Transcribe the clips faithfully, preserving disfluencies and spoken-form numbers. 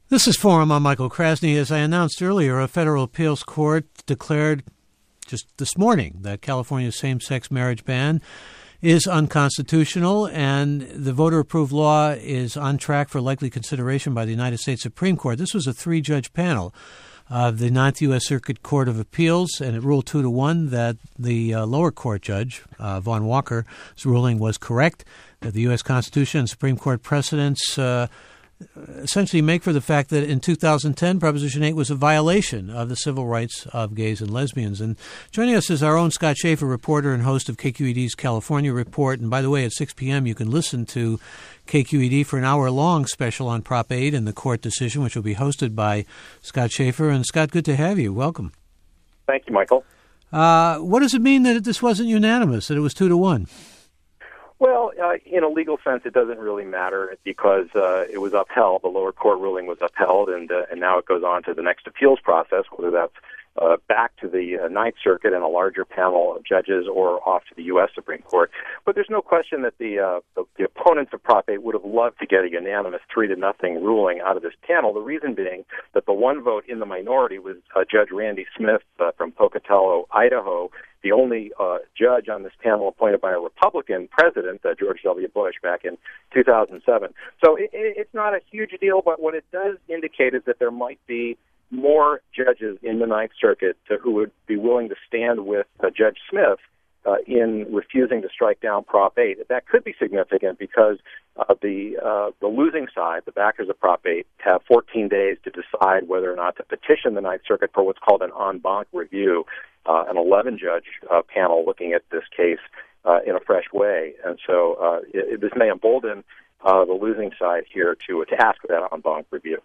This is Forum. I'm Michael Krasny. As I announced earlier, a federal appeals court declared just this morning that California's same-sex marriage ban is unconstitutional, and the voter-approved law is on track for likely consideration by the United States Supreme Court. This was a three-judge panel of the Ninth U S Circuit Court of Appeals, and it ruled two to one that the uh, lower court judge, uh, Vaughn Walker's ruling was correct, that the U S Constitution and Supreme Court precedents uh, essentially make for the fact that in two thousand ten, Proposition eight was a violation of the civil rights of gays and lesbians. And joining us is our own Scott Shafer, reporter and host of K Q E D's California Report. And by the way, at six p.m., you can listen to K Q E D for an hour-long special on Prop eight and the court decision, which will be hosted by Scott Shafer. And Scott, good to have you. Welcome. Thank you, Michael. Uh, what does it mean that this wasn't unanimous, that it was two to one? Well, uh, in a legal sense, it doesn't really matter because uh, it was upheld. The lower court ruling was upheld, and uh, and now it goes on to the next appeals process, whether that's uh, back to the uh, Ninth Circuit and a larger panel of judges or off to the U S Supreme Court. But there's no question that the, uh, the, the opponents of Prop eight would have loved to get a unanimous three to nothing ruling out of this panel, the reason being that the one vote in the minority was uh, Judge Randy Smith uh, from Pocatello, Idaho, the only uh, judge on this panel appointed by a Republican president, uh, George W. Bush, back in two thousand seven. So it, it's not a huge deal, but what it does indicate is that there might be more judges in the Ninth Circuit uh, who would be willing to stand with uh, Judge Smith uh, in refusing to strike down Prop eight. That could be significant because uh, the uh, the losing side, the backers of Prop eight, have fourteen days to decide whether or not to petition the Ninth Circuit for what's called an en banc review. Uh, an eleven-judge uh, panel looking at this case uh, in a fresh way. And so uh, it, this may embolden uh, the losing side here to, to ask for that en banc review.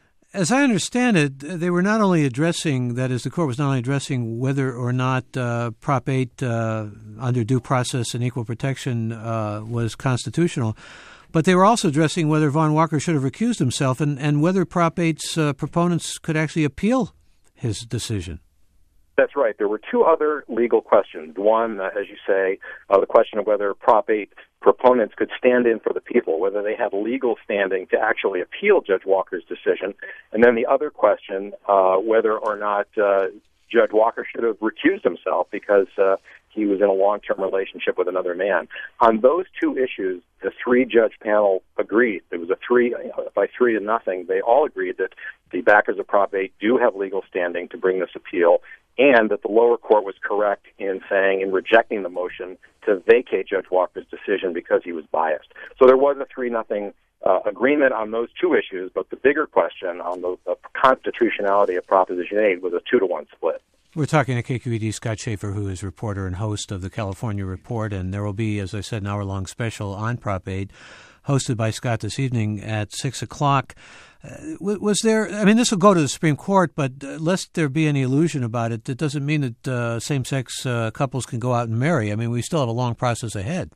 As I understand it, they were not only addressing, that is, the court was not only addressing whether or not uh, Prop eight uh, under due process and equal protection uh, was constitutional, but they were also addressing whether Vaughn Walker should have recused himself and, and whether Prop eight's uh, proponents could actually appeal his decision. That's right. There were two other legal questions. One, uh, as you say, uh, the question of whether Prop eight proponents could stand in for the people, whether they had legal standing to actually appeal Judge Walker's decision. And then the other question, uh, whether or not uh, Judge Walker should have recused himself because uh, he was in a long-term relationship with another man. On those two issues, the three-judge panel agreed. It was a three, by three to nothing. They all agreed that the backers of Prop eight do have legal standing to bring this appeal, and that the lower court was correct in saying, in rejecting the motion to vacate Judge Walker's decision because he was biased. So there was a three nothing uh, agreement on those two issues, but the bigger question on the, the constitutionality of Proposition eight was a two to one split. We're talking to K Q E D's Scott Shafer, who is reporter and host of the California Report, and there will be, as I said, an hour-long special on Prop eight, hosted by Scott this evening at six o'clock. Uh, was there, I mean, this will go to the Supreme Court, but uh, lest there be any illusion about it, it doesn't mean that uh, same-sex uh, couples can go out and marry. I mean, we still have a long process ahead.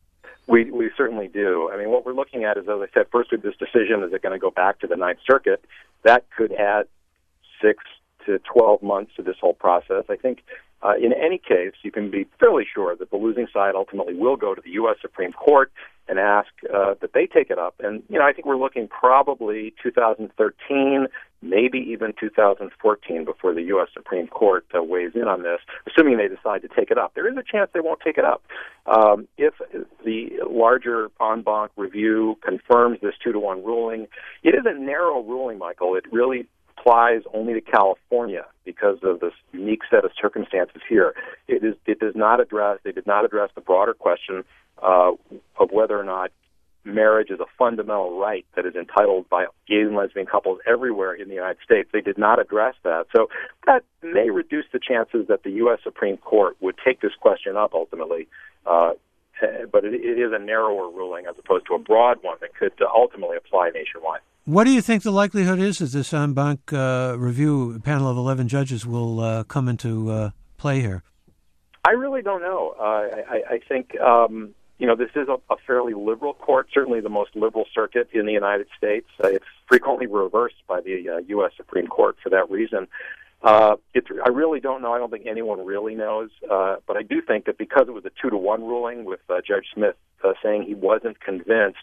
We we certainly do. I mean, what we're looking at is, as I said, first with this decision, is it going to go back to the Ninth Circuit? That could add six to twelve months to this whole process. I think uh, in any case, you can be fairly sure that the losing side ultimately will go to the U S Supreme Court and ask uh, that they take it up. And, you know, I think we're looking probably two thousand thirteen, maybe even two thousand fourteen before the U S Supreme Court uh, weighs in on this, assuming they decide to take it up. There is a chance they won't take it up. Um, if the larger en banc review confirms this two to one ruling, it is a narrow ruling, Michael. It really applies only to California because of this unique set of circumstances here. It is. It does not address. They did not address the broader question uh, of whether or not marriage is a fundamental right that is entitled by gay and lesbian couples everywhere in the United States. They did not address that. So that may reduce the chances that the U S Supreme Court would take this question up ultimately. Uh, but it, it is a narrower ruling as opposed to a broad one that could ultimately apply nationwide. What do you think the likelihood is that this en banc uh, review panel of eleven judges will uh, come into uh, play here? I really don't know. Uh, I, I think, um, you know, this is a, a fairly liberal court, certainly the most liberal circuit in the United States. Uh, it's frequently reversed by the uh, U S Supreme Court for that reason. Uh, it's, I really don't know. I don't think anyone really knows. Uh, but I do think that because it was a two to one ruling with uh, Judge Smith uh, saying he wasn't convinced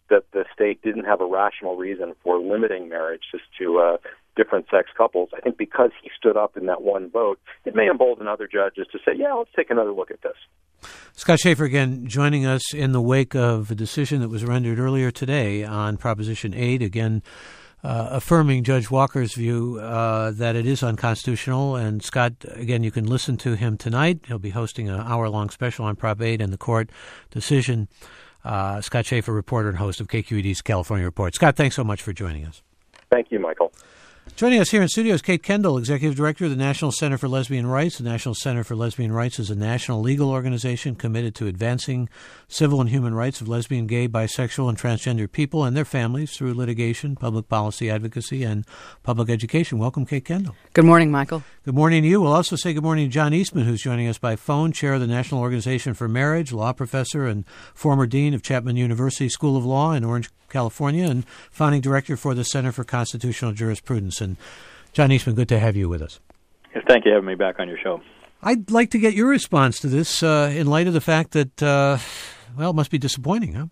that the state didn't have a rational reason for limiting marriage just to uh, different sex couples. I think because he stood up in that one vote, it may embolden other judges to say, yeah, let's take another look at this. Scott Schaefer again joining us in the wake of a decision that was rendered earlier today on Proposition eight, again uh, affirming Judge Walker's view uh, that it is unconstitutional. And Scott, again, you can listen to him tonight. He'll be hosting an hour-long special on Prop eight and the court decision. Uh, Scott Schaefer, reporter and host of K Q E D's California Report. Scott, thanks so much for joining us. Thank you, Michael. Joining us here in studio is Kate Kendall, Executive Director of the National Center for Lesbian Rights. The National Center for Lesbian Rights is a national legal organization committed to advancing civil and human rights of lesbian, gay, bisexual, and transgender people and their families through litigation, public policy advocacy, and public education. Welcome, Kate Kendall. Good morning, Michael. Good morning to you. We'll also say good morning to John Eastman, who's joining us by phone, chair of the National Organization for Marriage, law professor and former dean of Chapman University School of Law in Orange, California, and founding director for the Center for Constitutional Jurisprudence. And John Eastman, good to have you with us. Yes, thank you for having me back on your show. I'd like to get your response to this uh, in light of the fact that, uh, well, it must be disappointing, huh?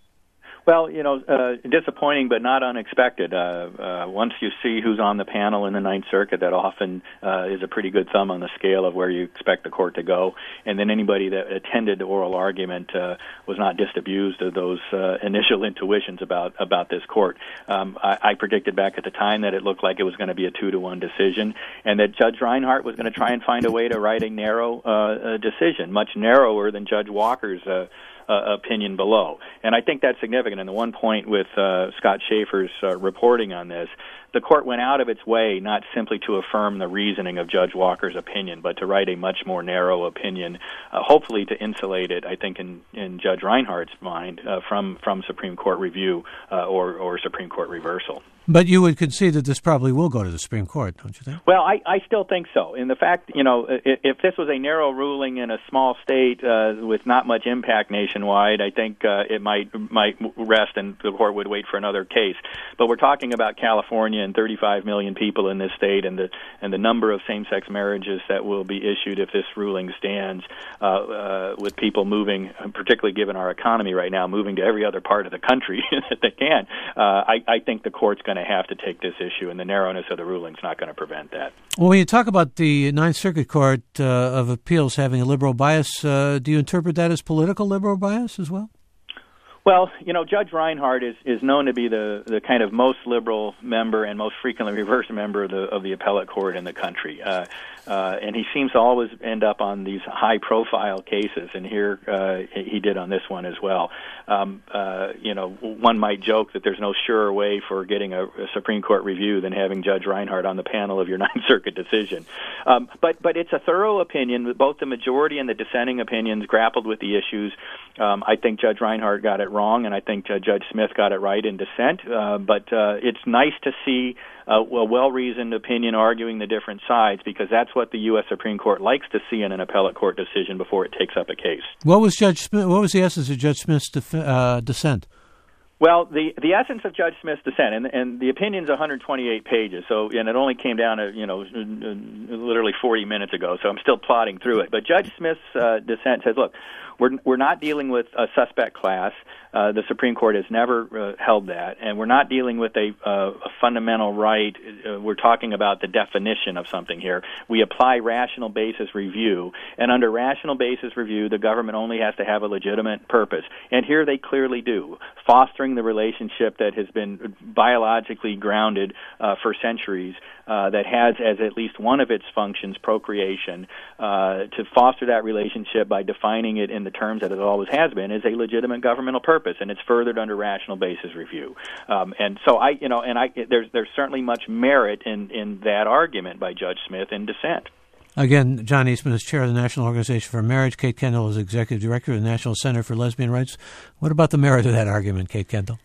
Well, you know, uh, disappointing but not unexpected. Uh, uh, once you see who's on the panel in the Ninth Circuit, that often uh, is a pretty good thumb on the scale of where you expect the court to go. And then anybody that attended the oral argument uh, was not disabused of those uh, initial intuitions about, about this court. Um, I, I predicted back at the time that it looked like it was going to be a two-to-one decision, and that Judge Reinhart was going to try and find a way to write a narrow uh, decision, much narrower than Judge Walker's uh Uh, opinion below. And I think that's significant. And the one point with uh, Scott Schaefer's uh, reporting on this, the court went out of its way not simply to affirm the reasoning of Judge Walker's opinion, but to write a much more narrow opinion, uh, hopefully to insulate it, I think, in, in Judge Reinhart's mind, uh, from, from Supreme Court review uh, or, or Supreme Court reversal. But you would concede that this probably will go to the Supreme Court, don't you think? Well, I, I still think so. And the fact, you know, if, if this was a narrow ruling in a small state uh, with not much impact nationwide, I think uh, it might might rest and the court would wait for another case. But we're talking about California and thirty-five million people in this state, and the and the number of same-sex marriages that will be issued if this ruling stands, uh, uh, with people moving, particularly given our economy right now, moving to every other part of the country that they can. Uh, I, I think the court's going to have to take this issue, and the narrowness of the ruling is not going to prevent that. Well, when you talk about the Ninth Circuit Court uh, of Appeals having a liberal bias, uh, do you interpret that as political liberal bias as well? Well, you know, Judge Reinhart is, is known to be the, the kind of most liberal member and most frequently reversed member of the of the appellate court in the country. Uh, uh, and he seems to always end up on these high-profile cases, and here uh, he did on this one as well. Um, uh, you know, one might joke that there's no surer way for getting a, a Supreme Court review than having Judge Reinhart on the panel of your Ninth Circuit decision. Um, but but it's a thorough opinion. Both the majority and the dissenting opinions grappled with the issues. Um, I think Judge Reinhart got it wrong, and I think uh, Judge Smith got it right in dissent. Uh, but uh, it's nice to see uh, a well-reasoned opinion arguing the different sides, because that's what the U S Supreme Court likes to see in an appellate court decision before it takes up a case. What was Judge Smith? What was the essence of Judge Smith's def- uh, dissent? Well, the the essence of Judge Smith's dissent, and and the opinion's one hundred twenty-eight pages, so and it only came down to, you know, literally forty minutes ago, so I'm still plodding through it. But Judge Smith's uh, dissent says, look, we're we're not dealing with a suspect class. Uh, the Supreme Court has never uh, held that, and we're not dealing with a, uh, a fundamental right. Uh, we're talking about the definition of something here. We apply rational basis review, and under rational basis review, the government only has to have a legitimate purpose. And here they clearly do, fostering the relationship that has been biologically grounded uh, for centuries, uh, that has as at least one of its functions procreation. Uh, to foster that relationship by defining it in the terms that it always has been is a legitimate governmental purpose, and it's furthered under rational basis review. Um, and so I, you know, and I, there's there's certainly much merit in, in that argument by Judge Smith in dissent. Again, John Eastman is chair of the National Organization for Marriage. Kate Kendall is executive director of the National Center for Lesbian Rights. What about the merit of that argument, Kate Kendall?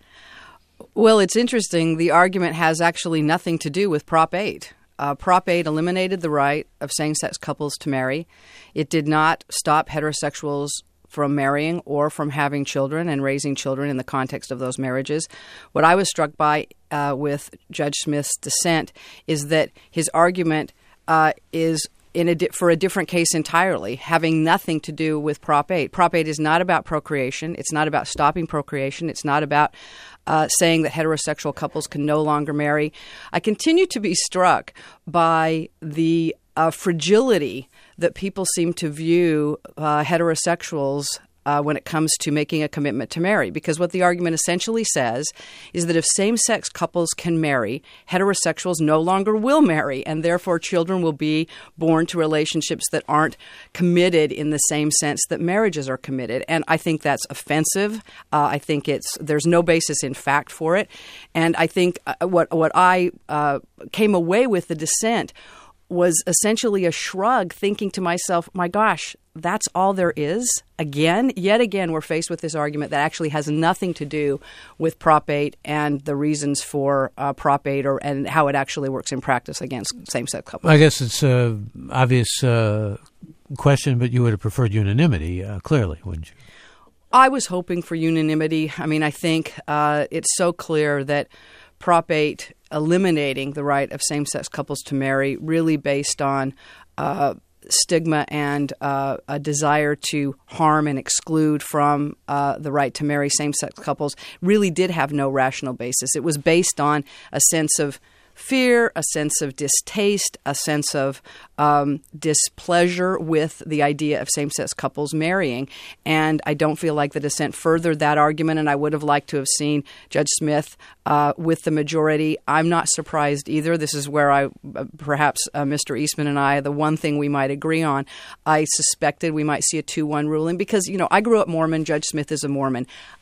Well, it's interesting. The argument has actually nothing to do with Prop eight. Uh, Prop eight eliminated the right of same-sex couples to marry. It did not stop heterosexuals from marrying or from having children and raising children in the context of those marriages. What I was struck by uh, with Judge Smith's dissent is that his argument uh, is in a di- for a different case entirely, having nothing to do with Prop eight. Prop eight is not about procreation. It's not about stopping procreation. It's not about uh, saying that heterosexual couples can no longer marry. I continue to be struck by the uh, fragility that people seem to view uh, heterosexuals Uh, when it comes to making a commitment to marry. Because what the argument essentially says is that if same-sex couples can marry, heterosexuals no longer will marry, and therefore children will be born to relationships that aren't committed in the same sense that marriages are committed. And I think that's offensive. Uh, I think it's there's no basis in fact for it. And I think uh, what, what I uh, came away with the dissent was essentially a shrug, thinking to myself, my gosh, that's all there is? Again, yet again, we're faced with this argument that actually has nothing to do with Prop eight and the reasons for uh, Prop eight or and how it actually works in practice against same-sex couples. I guess it's an obvious uh, question, but you would have preferred unanimity, uh, clearly, wouldn't you? I was hoping for unanimity. I mean, I think uh, it's so clear that Prop eight eliminating the right of same-sex couples to marry really based on uh, stigma and uh, a desire to harm and exclude from uh, the right to marry same-sex couples really did have no rational basis. It was based on a sense of fear, a sense of distaste, a sense of um, displeasure with the idea of same-sex couples marrying. And I don't feel like the dissent furthered that argument, and I would have liked to have seen Judge Smith uh, with the majority. I'm not surprised either. This is where I, uh, perhaps uh, Mister Eastman and I, the one thing we might agree on, I suspected we might see a two one ruling because, you know, I grew up Mormon. Judge Smith is a Mormon.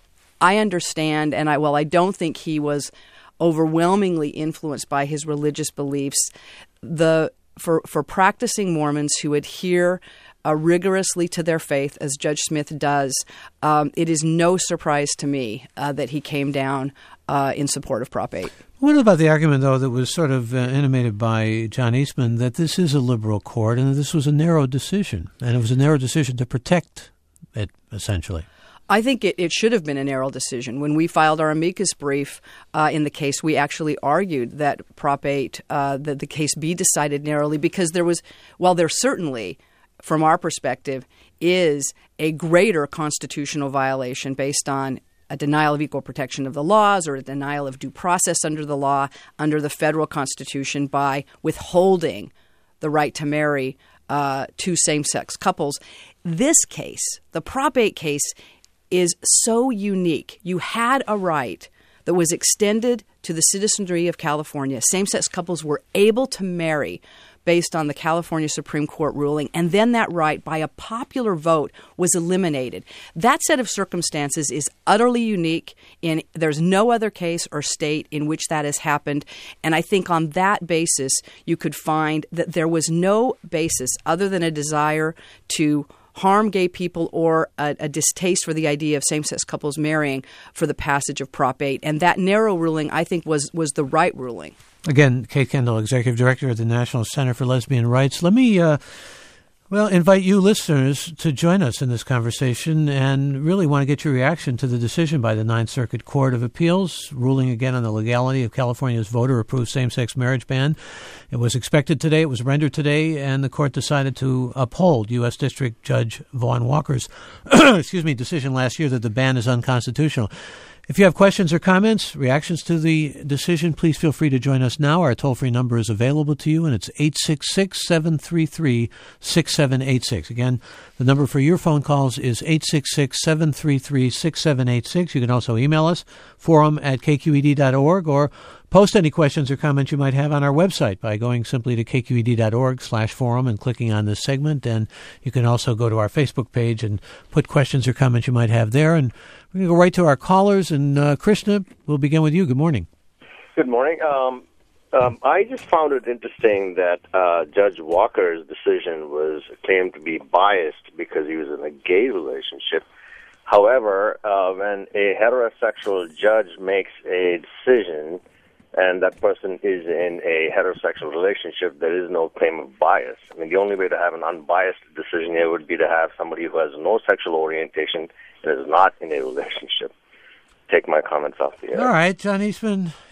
I understand, and I, well, I don't think he was overwhelmingly influenced by his religious beliefs. The for for practicing Mormons who adhere uh, rigorously to their faith, as Judge Smith does, um, it is no surprise to me uh, that he came down uh, in support of Prop eight. What about the argument, though, that was sort of uh, intimated by John Eastman, that this is a liberal court and that this was a narrow decision, and it was a narrow decision to protect it, essentially? I think it, it should have been a narrow decision. When we filed our amicus brief uh, in the case, we actually argued that Prop eight, uh, that the case be decided narrowly because there was, while there certainly, from our perspective, is a greater constitutional violation based on a denial of equal protection of the laws or a denial of due process under the law, under the federal Constitution by withholding the right to marry uh, two same-sex couples. This case, the Prop eight case, is so unique. You had a right that was extended to the citizenry of California. Same-sex couples were able to marry based on the California Supreme Court ruling, and then that right, by a popular vote, was eliminated. That set of circumstances is utterly unique. In there's no other case or state in which that has happened, and I think on that basis, you could find that there was no basis other than a desire to harm gay people or a, a distaste for the idea of same-sex couples marrying for the passage of Prop eight. And that narrow ruling, I think, was was the right ruling. Again, Kate Kendall, Executive Director at the National Center for Lesbian Rights. Let me, uh, well, invite you listeners to join us in this conversation and really want to get your reaction to the decision by the Ninth Circuit Court of Appeals, ruling again on the legality of California's voter-approved same-sex marriage ban. It was expected today, it was rendered today, and the court decided to uphold U S. District Judge Vaughn Walker's excuse me, decision last year that the ban is unconstitutional. If you have questions or comments, reactions to the decision, please feel free to join us now. Our toll-free number is available to you, and it's eight six six, seven three three, six seven eight six. Again, the number for your phone calls is eight six six, seven three three, six seven eight six. You can also email us, forum at k q e d dot org, or post any questions or comments you might have on our website by going simply to k q e d dot org slash forum and clicking on this segment. And you can also go to our Facebook page and put questions or comments you might have there. And we're going to go right to our callers. And uh, Krishna, we'll begin with you. Good morning. Good morning. Um, um, I just found it interesting that uh, Judge Walker's decision was claimed to be biased because he was in a gay relationship. However, uh, when a heterosexual judge makes a decision and that person is in a heterosexual relationship, there is no claim of bias. I mean, the only way to have an unbiased decision here would be to have somebody who has no sexual orientation and is not in a relationship. Take my comments off the air. All right, John Eastman,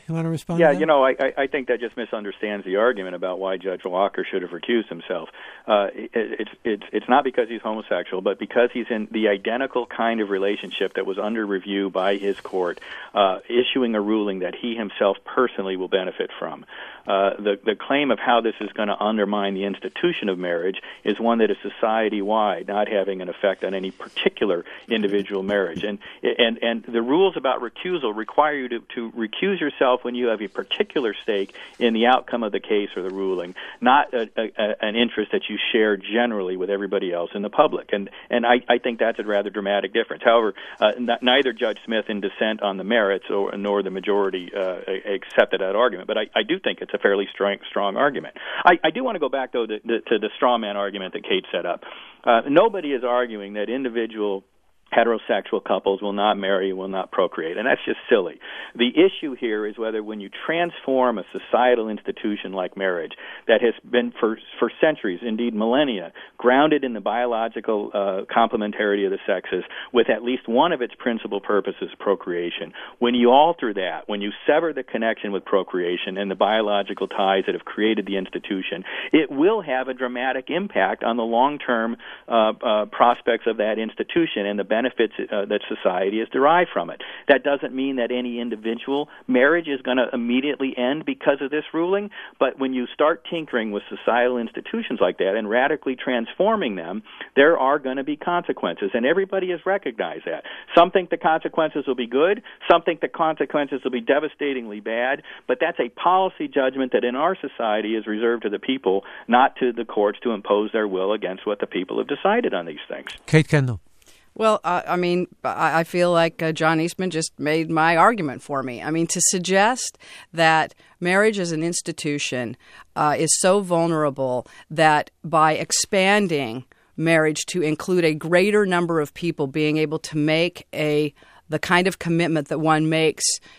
you want to respond Yeah, to that? you know, I, I think that just misunderstands the argument about why Judge Walker should have recused himself. Uh, it, it's it's it's not because he's homosexual, but because he's in the identical kind of relationship that was under review by his court, uh, issuing a ruling that he himself personally will benefit from. Uh, the the claim of how this is going to undermine the institution of marriage is one that is society-wide, not having an effect on any particular individual marriage. And and and the rules about recusal require you to, to recuse yourself when you have a particular stake in the outcome of the case or the ruling, not a, a, an interest that you share generally with everybody else in the public. And and I, I think that's a rather dramatic difference. However, uh, n- neither Judge Smith in dissent on the merits or nor the majority uh, accepted that argument. But I, I do think it's a fairly strong, strong argument. I, I do want to go back, though, to, to the straw man argument that Kate set up. Uh, nobody is arguing that individual heterosexual couples will not marry, will not procreate, and that's just silly. The issue here is whether when you transform a societal institution like marriage that has been for for centuries, indeed millennia, grounded in the biological uh, complementarity of the sexes with at least one of its principal purposes, procreation, when you alter that, when you sever the connection with procreation and the biological ties that have created the institution, it will have a dramatic impact on the long-term uh, uh, prospects of that institution and the benefits uh, that society has derived from it. That doesn't mean that any individual marriage is going to immediately end because of this ruling, but when you start tinkering with societal institutions like that and radically transforming them, there are going to be consequences, and everybody has recognized that. Some think the consequences will be good, some think the consequences will be devastatingly bad, but that's a policy judgment that in our society is reserved to the people, not to the courts to impose their will against what the people have decided on these things. Kate Kendall. Well, uh, I mean, I, I feel like uh, John Eastman just made my argument for me. I mean, to suggest that marriage as an institution uh, is so vulnerable that by expanding marriage to include a greater number of people being able to make a the kind of commitment that one makes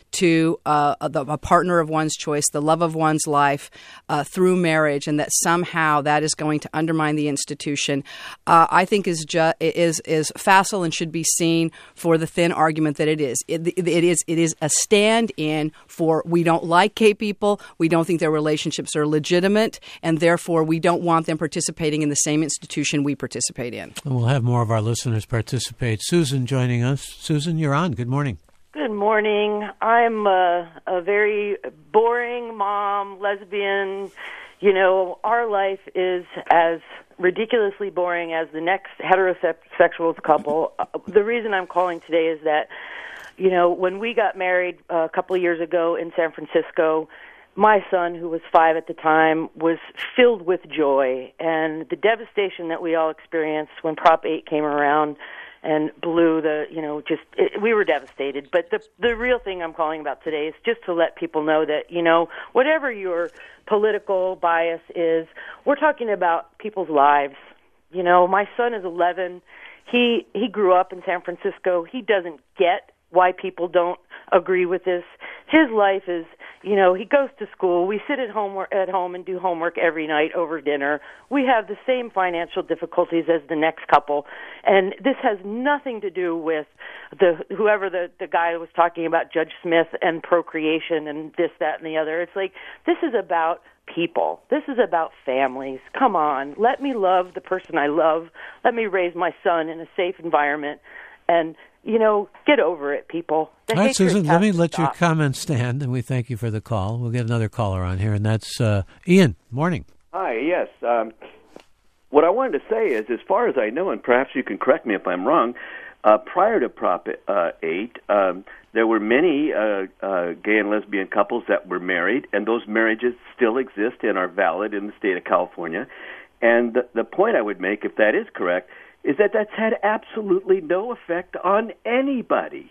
to uh, a, a partner of one's choice, the love of one's life uh, through marriage, and that somehow that is going to undermine the institution, uh, I think is ju- is is facile and should be seen for the thin argument that it is. It, it is it is a stand-in for we don't like gay people, we don't think their relationships are legitimate, and therefore we don't want them participating in the same institution we participate in. And we'll have more of our listeners participate. Susan joining us. Susan, you're on. Good morning. Good morning. I'm a, a very boring mom, lesbian. You know, our life is as ridiculously boring as the next heterosexual couple. The reason I'm calling today is that, you know, when we got married a couple of years ago in San Francisco, my son, who was five at the time, was filled with joy. And the devastation that we all experienced when Prop eight came around and blew the, you know, just, it, we were devastated. But the the real thing I'm calling about today is just to let people know that, you know, whatever your political bias is, we're talking about people's lives. You know, my son is eleven. He he grew up in San Francisco. He doesn't get why people don't agree with this. His life is, you know, he goes to school. We sit at home at home and do homework every night over dinner. We have the same financial difficulties as the next couple, and this has nothing to do with the whoever the the guy was talking about, Judge Smith, and procreation and this, that, and the other. It's like this is about people. This is about families. Come on, let me love the person I love. Let me raise my son in a safe environment, and you know, get over it, people. The All right, Susan, let me let stop. your comments stand, and we thank you for the call. We'll get another caller on here, and that's uh, Ian. Morning. Hi, yes. Um, what I wanted to say is, as far as I know, and perhaps you can correct me if I'm wrong, uh, prior to Prop uh, eight, um, there were many uh, uh, gay and lesbian couples that were married, and those marriages still exist and are valid in the state of California. And the, the point I would make, if that is correct, is that that's had absolutely no effect on anybody.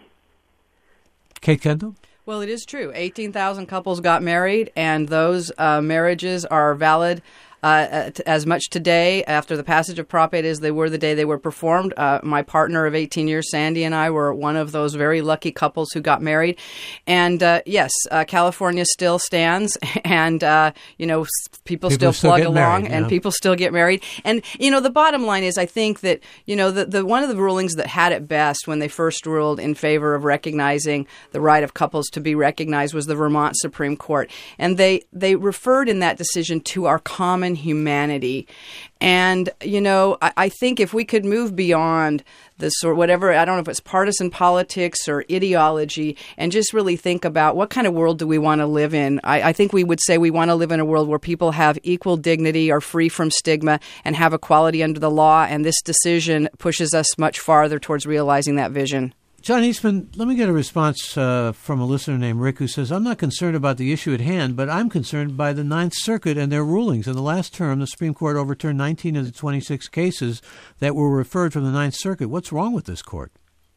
Kate Kendall? Well, it is true. eighteen thousand couples got married, and those uh, marriages are valid uh, as much today after the passage of Prop eight as they were the day they were performed. Uh, my partner of eighteen years, Sandy, and I were one of those very lucky couples who got married. And uh, yes, uh, California still stands, and uh, you know people, people still, still plug along, married, and know? people still get married. And you know the bottom line is, I think that you know the, the one of the rulings that had it best when they first ruled in favor of recognizing the right of couples to be recognized was the Vermont Supreme Court, and they they referred in that decision to our common humanity. And, you know, I, I think if we could move beyond this or whatever, I don't know if it's partisan politics or ideology, and just really think about what kind of world do we want to live in. I, I think we would say we want to live in a world where people have equal dignity, are free from stigma, and have equality under the law. And this decision pushes us much farther towards realizing that vision. John Eastman, let me get a response uh, from a listener named Rick who says, I'm not concerned about the issue at hand, but I'm concerned by the Ninth Circuit and their rulings. In the last term, the Supreme Court overturned nineteen of the twenty-six cases that were referred from the Ninth Circuit. What's wrong with this court?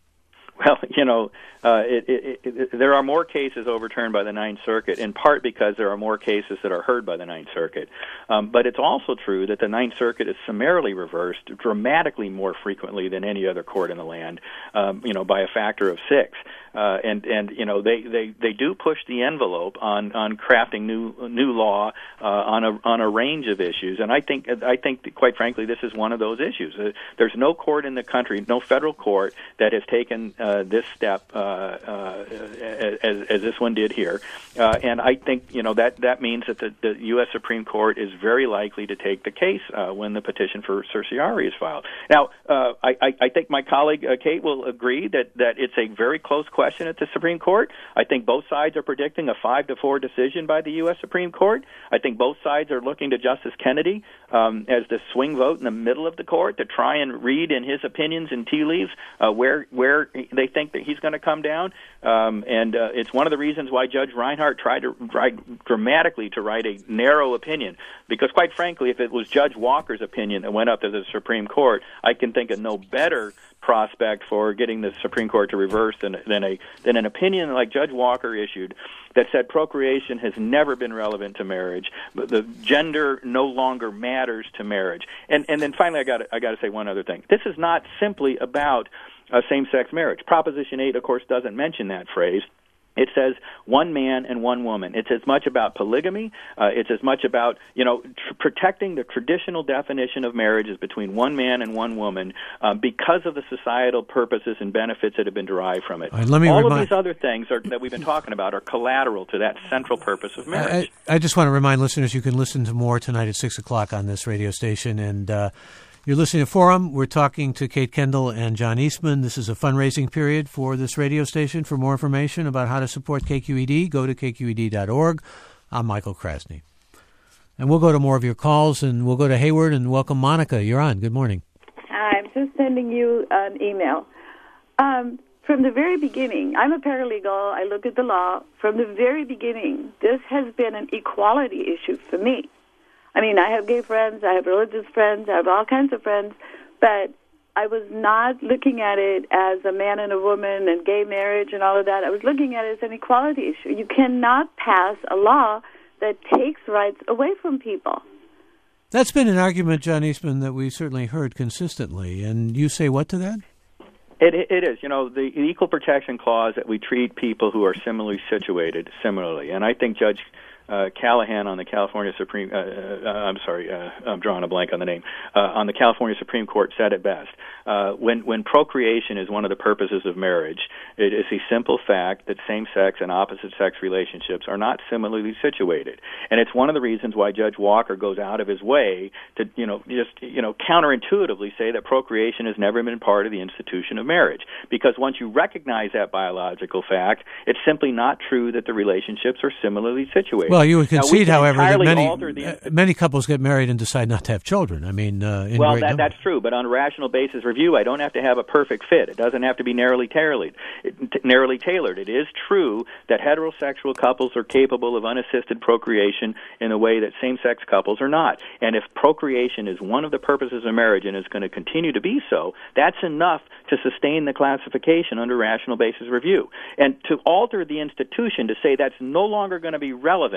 Well, you know, uh, it, it, it, there are more cases overturned by the Ninth Circuit, in part because there are more cases that are heard by the Ninth Circuit. Um, but it's also true that the Ninth Circuit is summarily reversed dramatically more frequently than any other court in the land, um, you know, by a factor of six. Uh, and, and you know, they, they, they do push the envelope on, on crafting new new law uh, on a on a range of issues. And I think I think that, quite frankly, this is one of those issues. Uh, there's no court in the country, no federal court, that has taken uh, this step uh, uh, as, as this one did here. Uh, and I think you know that that means that the, the U S Supreme Court is very likely to take the case uh, when the petition for certiorari is filed. Now, uh, I, I think my colleague uh, Kate will agree that that it's a very close question at the Supreme Court. I think both sides are predicting a five to four decision by the U S Supreme Court. I think both sides are looking to Justice Kennedy um, as the swing vote in the middle of the court to try and read in his opinions and tea leaves uh, where where they think that he's going to come down. Um, and uh, it's one of the reasons why Judge Reinhart tried to write dramatically to write a narrow opinion. Because quite frankly, if it was Judge Walker's opinion that went up to the Supreme Court, I can think of no better prospect for getting the Supreme Court to reverse than, than a than an opinion like Judge Walker issued that said procreation has never been relevant to marriage, but the gender no longer matters to marriage. And and then finally, I got I got to say one other thing. This is not simply about uh, same-sex marriage. Proposition eight, of course, doesn't mention that phrase. It says one man and one woman. It's as much about polygamy. Uh, it's as much about, you know, tr- protecting the traditional definition of marriage as between one man and one woman uh, because of the societal purposes and benefits that have been derived from it. All, right, let me All remind- of these other things are, that we've been talking about are collateral to that central purpose of marriage. I, I just want to remind listeners you can listen to more tonight at six o'clock on this radio station. And uh, you're listening to Forum. We're talking to Kate Kendall and John Eastman. This is a fundraising period for this radio station. For more information about how to support K Q E D, go to k q e d dot org. I'm Michael Krasny. And we'll go to more of your calls, and we'll go to Hayward and welcome Monica. You're on. Good morning. I'm just sending you an email. Um, from the very beginning, I'm a paralegal. I look at the law. From the very beginning, this has been an equality issue for me. I mean, I have gay friends, I have religious friends, I have all kinds of friends, but I was not looking at it as a man and a woman and gay marriage and all of that. I was looking at it as an equality issue. You cannot pass a law that takes rights away from people. That's been an argument, John Eastman, that we certainly heard consistently. And you say what to that? It, it is. You know, the Equal Protection Clause that we treat people who are similarly situated similarly. And I think Judge Uh, Callahan on the California Supreme, uh, uh, I'm sorry, uh, I'm drawing a blank on the name, uh, on the California Supreme Court said it best. Uh, when, when procreation is one of the purposes of marriage, it is a simple fact that same-sex and opposite-sex relationships are not similarly situated. And it's one of the reasons why Judge Walker goes out of his way to, you know, just, you know, counterintuitively say that procreation has never been part of the institution of marriage. Because once you recognize that biological fact, it's simply not true that the relationships are similarly situated. Well, you would concede, now, however, that many the, uh, many couples get married and decide not to have children. I mean, uh, in well, great that, numbers. that's true. But on a rational basis review, I don't have to have a perfect fit. It doesn't have to be narrowly tailored. It, t- narrowly tailored. It is true that heterosexual couples are capable of unassisted procreation in a way that same-sex couples are not. And if procreation is one of the purposes of marriage and is going to continue to be so, that's enough to sustain the classification under rational basis review. And to alter the institution to say that's no longer going to be relevant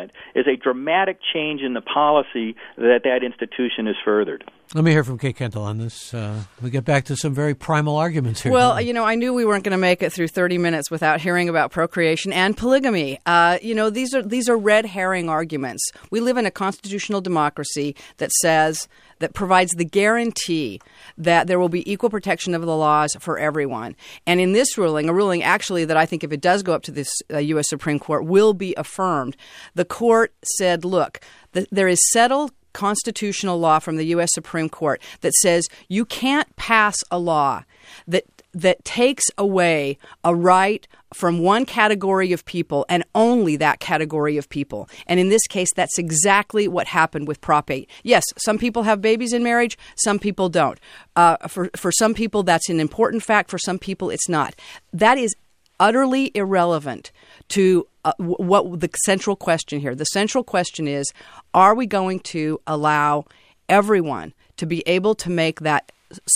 argument is a dramatic change in the policy that that institution has furthered. Let me hear from Kate Kendall on this. Uh, we get back to some very primal arguments here. Well, you know, I knew we weren't going to make it through thirty minutes without hearing about procreation and polygamy. Uh, you know, these are these are red herring arguments. We live in a constitutional democracy that says that provides the guarantee that there will be equal protection of the laws for everyone. And in this ruling, a ruling actually that I think if it does go up to this uh, U S Supreme Court will be affirmed, the court said, look, th- there is settled constitutional law from the U S Supreme Court that says you can't pass a law that that takes away a right from one category of people and only that category of people. And in this case, that's exactly what happened with Prop eight. Yes, some people have babies in marriage, some people don't. Uh, for, for some people, that's an important fact. For some people, it's not. That is utterly irrelevant to uh, what the central question here. The central question is, are we going to allow everyone to be able to make that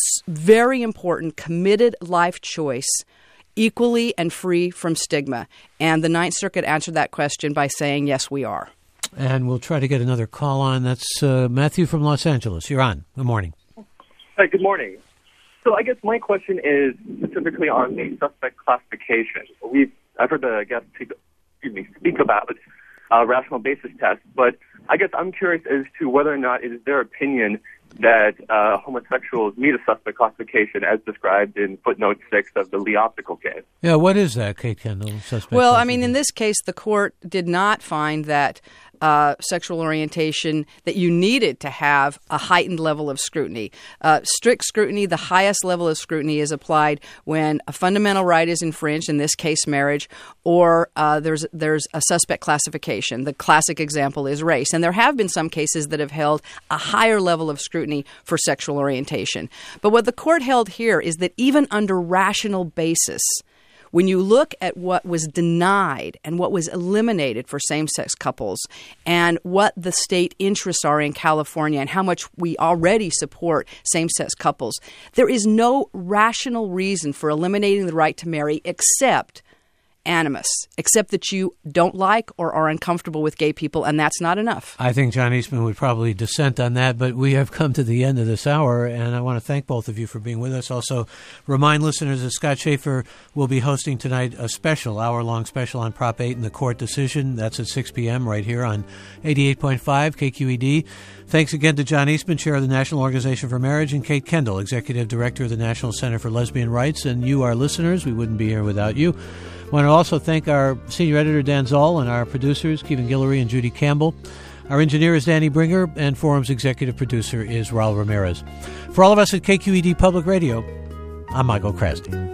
very important committed life choice equally and free from stigma? And the Ninth Circuit answered that question by saying, yes, we are. And we'll try to get another call on. That's uh, Matthew from Los Angeles. You're on. Good morning. Hi, good morning. So I guess my question is specifically on the suspect classification. We've I've heard the guest speak, excuse me, speak about uh, rational basis test, but I guess I'm curious as to whether or not it is their opinion that uh, homosexuals meet a suspect classification as described in footnote six of the Lee Optical case. Yeah, what is that, Kate Kendall? Suspect well, I mean, in this case, the court did not find that uh, sexual orientation, that you needed to have a heightened level of scrutiny. Uh, strict scrutiny, the highest level of scrutiny is applied when a fundamental right is infringed, in this case marriage, or uh, there's there's a suspect classification. The classic example is race. And there have been some cases that have held a higher level of scrutiny for sexual orientation. But what the court held here is that even under rational basis, when you look at what was denied and what was eliminated for same-sex couples and what the state interests are in California and how much we already support same-sex couples, there is no rational reason for eliminating the right to marry except animus, except that you don't like or are uncomfortable with gay people, and that's not enough. I think John Eastman would probably dissent on that, but we have come to the end of this hour, and I want to thank both of you for being with us. Also, remind listeners that Scott Schaefer will be hosting tonight a special, hour-long special on Prop eight and the court decision. That's at six p.m. right here on eighty-eight point five K Q E D. Thanks again to John Eastman, Chair of the National Organization for Marriage, and Kate Kendall, Executive Director of the National Center for Lesbian Rights. And you, our listeners, we wouldn't be here without you. I want to also thank our senior editor, Dan Zoll, and our producers, Kevin Guillory and Judy Campbell. Our engineer is Danny Bringer, and Forum's executive producer is Raul Ramirez. For all of us at K Q E D Public Radio, I'm Michael Krasny.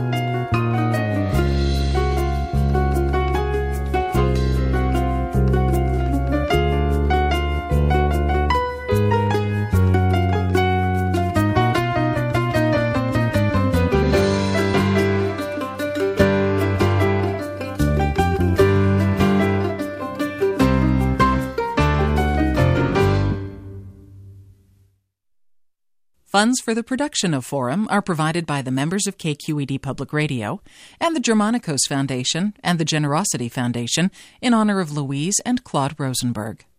Funds for the production of Forum are provided by the members of K Q E D Public Radio and the Germanicos Foundation and the Generosity Foundation in honor of Louise and Claude Rosenberg.